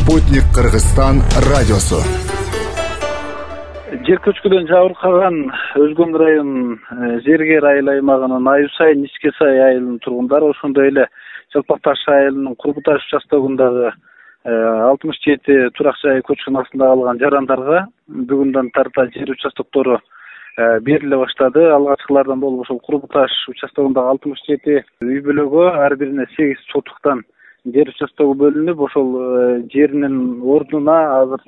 Спутник Кыргызстан радиосу. Жер көчкүдөн жабыркаган Өзгөн район Зергер айыл аймагынын Аюсай, Ничкесай айылынын тургундары, ошондой эле Жалпак Таш айылынын Курбуташ участогундагы 67 турак жай көчкүн астында калган жарандарга бүгүндөн тарта жер участоктору бериле баштады. Алгачкылардан болуп ошол Курбуташ участогундагы 67 үй бүлөгө ар бирине 8 сотуктан жер участогу бөлүнүп, ошол жеринин ордуна азыр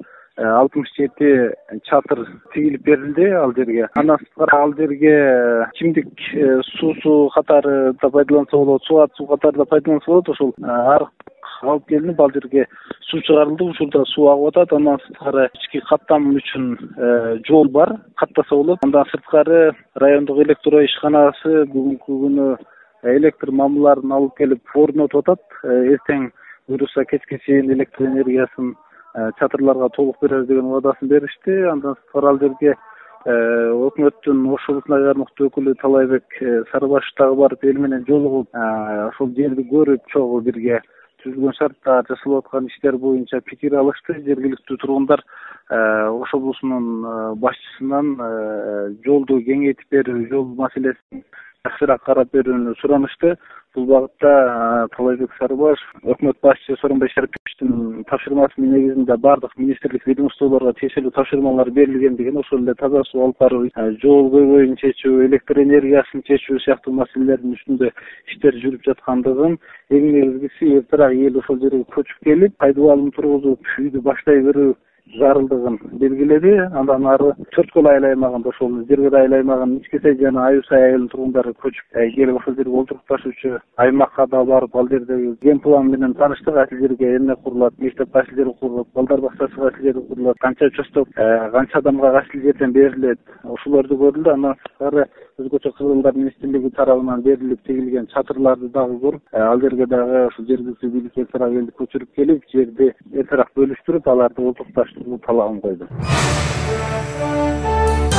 67 чатыр тигилип берилди ал жерге. Андан сырткары ал жерге чимдик суусу катары да пайдаланса болот, суу катары да пайдаланса болот. Ошол арык алып келинип ал жерге суу чыгарылды, ушурда суу агып атат. Андан сырткары ички каттам үчүн жол бар, каттаса болот. Андан сырткары райондук электро ишканасы бүгүнкү күнү электр мамыларын алып келип орнотуп атат. Эртең буюрса кечке чейин электр энергиясын чатырларга толук берер деген убадасын беришти. Андан сырткары ал жерге өкмөттүн Ош облусуна кармактуу өкүлү Талайбек Сарыбашев дагы барып эл менен жолугуп, ошол жерди көрүп, чогуу бирге түзүлгөн шартта жасалып аткан иштер боюнча пикир алышты. Жергиликтүү тургундар Ош облусунун башчысынан жолду кеңейтип берүү, жол маселесин жакшыраак карап берүүнү суранышты. Бул багытта Талайбек Сарыбашев өкмөт башчысы Сооронбай Шариповичтин тапшырмасынын негизинде бардык министрлик ведомстволорго тиешелүү тапшырмалар берилгендигин, ошол эле таза суу алып баруу, жол көйгөйүн чечүү, электр энергиясын чечүү сыяктуу маселелердин үстүндө иштер жүрүп жаткандыгын, эң негизгиси эртерээк эл ошол жерге көчүп келип, пайдалуу алым тургузуп, үйдү баштай берүү зарылдыгын белгиледи. Андан ары Төрткөл айыл аймагында ошол Зергер айыл аймагынын Ничкесай жана Аюсай айылынын тургундары көчүп келип ошол жерге олтуруп ташуучу аймакка да барып, ал жердеги ген план менен тааныштык. Кайсы жерге эмне курулат, мектеп кайсы жерге курулат, балдар бакчасы кайсы жерге курулат, канча участок, канча адамга кайсы жерден берилет, ошолорду көрүлдү. Андан сырткары өзгөчө кыргыздар министрлиги тарабынан берилип тигилген чатырларды дагы көрүп, ал жерге дагы ошол жергиликтүү бийлик эртерээк элди көчүрүп келип, жерди эртерээк бөлүштүрүп, аларды олтурукташтыруу талабын койду.